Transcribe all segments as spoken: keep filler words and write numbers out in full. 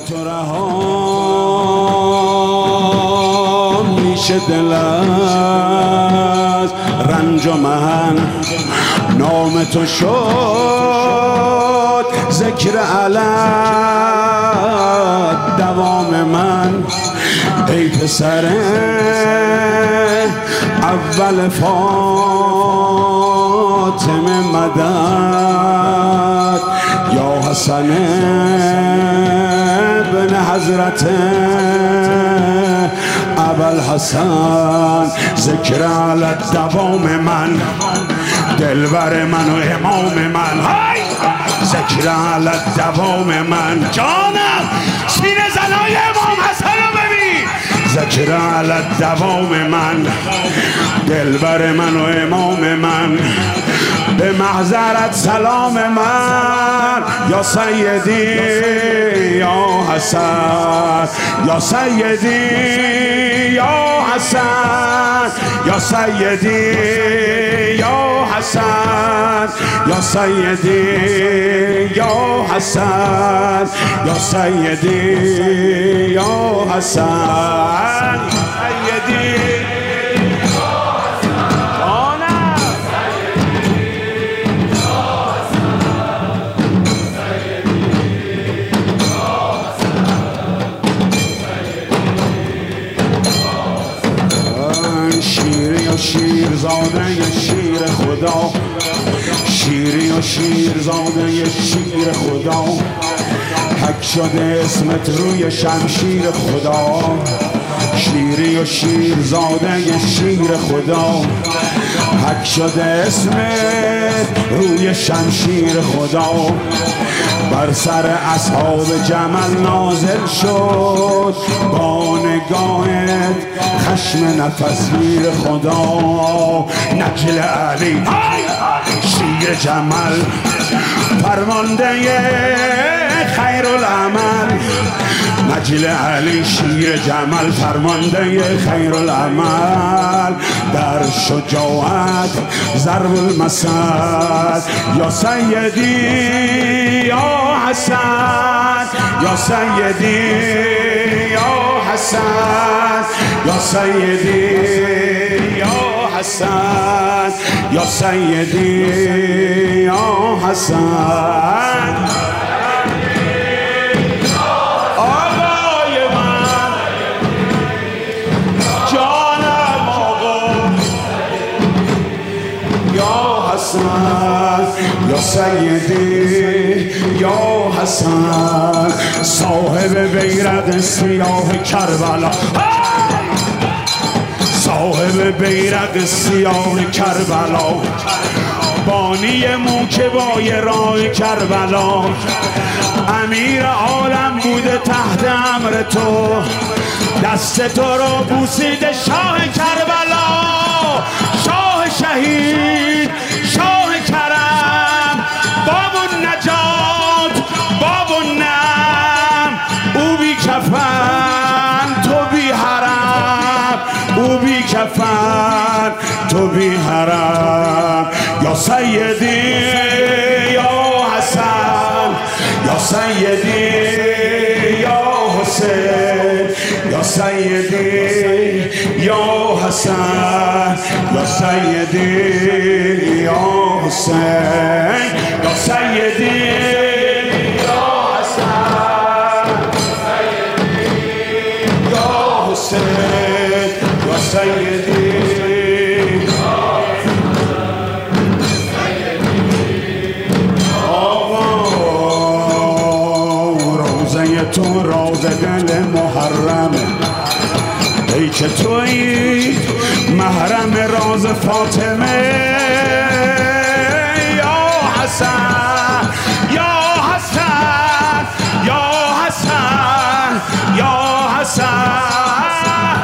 تو رها میشه دل از رنج و محن، نام تو شد ذکر علت دوام من. ای پسر اول فاطمه مدد، یا حسن ابن حضرت ابوالحسن، ذکر علت دوام من، دلبر من و امام من. های ذکر علت دوام من. جانم سینه زنای امام حسن رو ببین. ذکر علت دوام من، دلبر من و امام من، به محضرت سلام من. یا سیدی یا حسن، یا سیدی یا حسن، یا سیدی یا حسن، یا سیدی یا حسن، یا سیدی یا حسن، سیدی شیر زاده شیر خدا، شیری و شیر زاده شیر خدا، حک شده اسمت روی شمشیر خدا. شیری و شیر زاده شیر خدا، حک شده اسمت روی شمشیر خدا. بر سر اصحاب جمل نازل شد با نگاهت خشم نفسگیر خدا. نجل علی شیر جمل، فرمانده خیر العمل. نجل علی شیر جمل، فرمانده خیر العمل، در شجاعت ضرب المثل. یا سیدی یا حسن، یا سیدی یا حسن، یا سیدی یا حسن، یا سیدی یا حسن. آقای من جانم آقا، یا حسن، یا سیدی یا حسن، صاحب بیرق سیاه کربلا، صاحب بیرق سیاه کربلا، بانی موکبای راه کربلا. امیر عالم بوده تحت امر تو، دست تو رو بوسیده شاه کربلا. شاه شهید، شاه کرم، باب النجات، باب النعم. او بی کفن تو بی حرم، او بی کفن تو بی حرم. یا سیدی یا حسن، یا سیدی یا حسین، یا سیدی یا حسن، یا سیدی یا حسین، یا سیدی یا حسن، یا حسین، یا سیدی. تو راز دل محرمه، ای که تویی محرم راز فاطمه. یا حسن، یا حسن، یا حسن، یا حسن.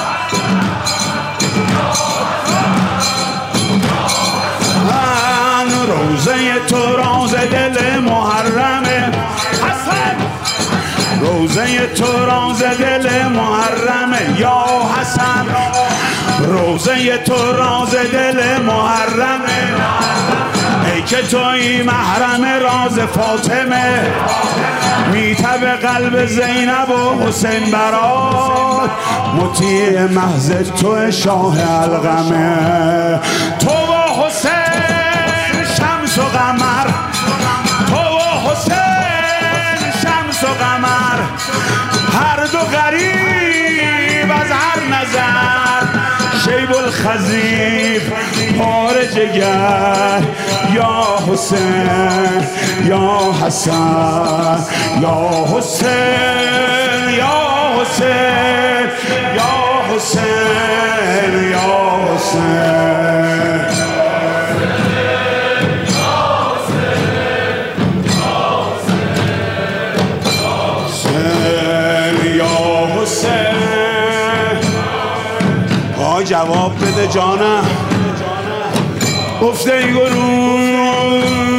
من روزه تو راز دل محرمه حسن، روزه تو راز دل محرمه. یا حسن روزه تو راز دل محرمه. ای که توی محرم راز فاطمه میتب قلب زینب و حسین برات مطیع محض تو شاه القمه تو و حسین شمس و قمر تو و حسین شمس و قمر هر دو غریب از هر نظر شیب الخزیف پار جگر یا حسین یا حسن یا حسین یا حسین یا حسین یا حسین جواب بده جانم گفته ای گروه